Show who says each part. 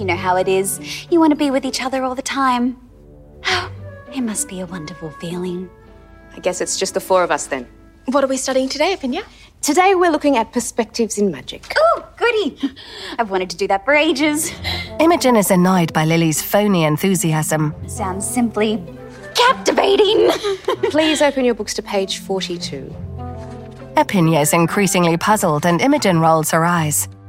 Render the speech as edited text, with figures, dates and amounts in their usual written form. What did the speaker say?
Speaker 1: You know how it is. You want to be with each other all the time. It must be a wonderful feeling.
Speaker 2: I guess it's just the four of us then.
Speaker 3: What are we studying today, Apinya?
Speaker 2: Today we're looking at perspectives in magic.
Speaker 1: Oh, goody. I've wanted to do that for ages.
Speaker 4: Imogen is annoyed by Lily's phony enthusiasm.
Speaker 1: Sounds simply captivating.
Speaker 2: Please open your books to page 42.
Speaker 4: Apinya is increasingly puzzled and Imogen rolls her eyes.